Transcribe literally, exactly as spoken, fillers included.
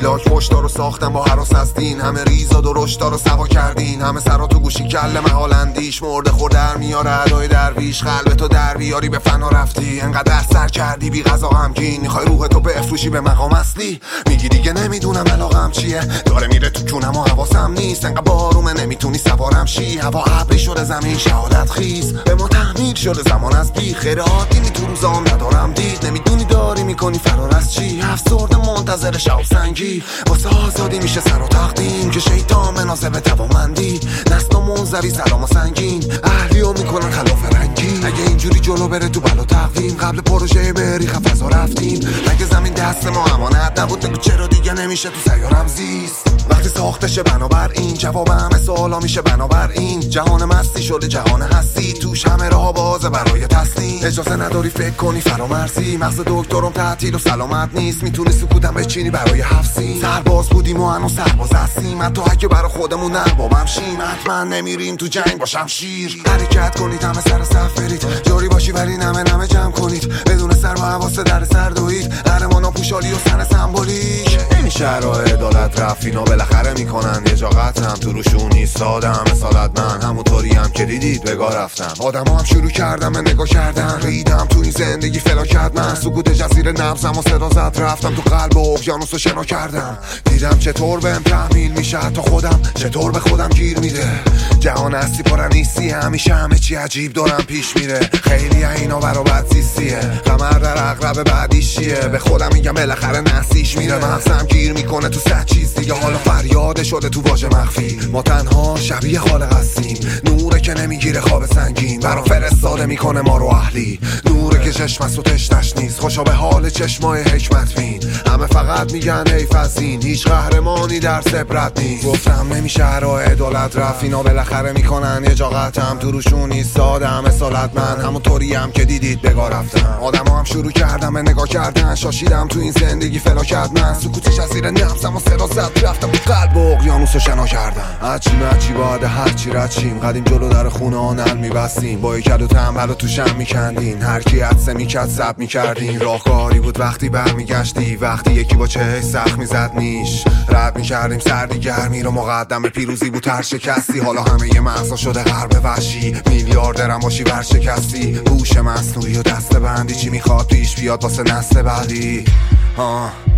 لاک پشتا رو ساختن با هراس هستین، همه ریزاد و رشدا رو سوا کردین، همه سرا تو گوشی کل محال اندیش، مرده خور در میاره ادای درویش، قلب تو در بیاری به فنا رفتی، انقدر سر کردی بی غذا غمگین، میخوای روح تو بفروشی به مقام اصلی، میگی دیگه نمیدونم علاقم چیه، داره میره تو جونم و حواسم نیست، انقدر بارومه نمیتونی سوارم شی، هوا ابری شده زمین شهادت خیز، به ما تحمیل شده زمان از بی خیر عادی نی تو روزام ندارم دید، نمیدونی داری میکنی فرار از چی، افسرده منتظر شب سنگی، واسه آزادی میشه سر و تقدیم که شیطان مناسب توامندی، نسل و منظری سلام و سنگین اهلیو میکنن خلاف رنگی، اگه اینجوری جلو بره تو بلا تقدیم، قبل پروژه بری خفضا رفتیم، مگه زمین دست ما امانت نبود، بگو چرا دیگه نمیشه تو سیارم زیست، وقتی ساخته شه بنابر این جواب همه سوالا میشه بنابر این، جهان مستی شده جهان هستی، توش همه راه بازه برای تسلیم، اجازه نداری فکر کنی فرامرزی، مغز دکترم تعطیل و سلامت نیست، میتونی سکوتم بچینی برای حفظی، سرباز بودیم و هنوز سرباز هستیم، حتی اگه برای خودمون اربابم شیم، حتما نمیریم تو جنگ با شمشیر، حرکت کنید همه سر صف برید، جوری باشی ولی نمه نمه جمع کنید، بدون سر و حواسه در سر دوید، قهرمانا پوشالی و سن سمبولیک، نمیشه راه عدالت رفت، اینا بالاخره میکنن یه جا قطعم، تو روشون ایستادم مثالت من، همونطوری هم که دیدید بگاه رفتم، آدم هم شروع کردم نگاه کردن، ریدم تو این زندگی فلاکت، من سکوت جزیره نبزم و صدا زد، رفتم تو قلب و اقیانوس رو شنا کردم، دیدم چطور بهم تحمیل میشه، حتی خودم چطور به خودم گیر میده، جهان هستی پاره نیستی، همیشه همه چی عجیب دارم پیش میره، خیلی اینا برا بد زیستیه، قمر در عقرب بعدیش چیه، به خودم میگم بالاخره نسیش میره، مغزم گیر میکنه تو صد چیز دیگه، حالا فریاد شده تو واژه مخفی، ما تنها شبیه خالق هستیم، نوره که نمیگیره خواب سنگین، برا فرستاده میکنه ما رو اهلی، نوره که چشم است و تشتش نیست، خوشا به حال چشمای حکمت بین، همه فقط میگن حیف از این، هیچ قهرمانی در عبرت نیست، گفتم نمیشه راه عدالت رفت، اینا بالاخره میکنن یه جا قطعم، تو روشون ایستادم مثالت من، همونطوری هم که دیدید بگاه رفتم، آدما هم شروع کردم به نگاه کردن، شاشیدم تو این زندگی فلاکت، من سکوتش از زیر نفسم و صدا زد، رفتم تو قلب و اقیانوس رو شنا کردم، هرچی مچی باده هرچی ردشیم، قدیم جلو در خونه آنل میبستیم، با یکد و تنبل و توشم میکندین، هر کی عدسه میکد سب میکردین، راهکاری بود وقتی برمیگشتی، وقتی یکی با چهش سخت میزد نیش، رد میکردیم سردی گرمی رو، مقدم پیروزی بود هر شکستی، حالا همه یه مغزا شده غرب وحشی، میلیاردرم باشی ورشکستی، هوش مصنوعی و دسته بندی، چی میخواد پیش بیاد واسه نسل بعدی، آه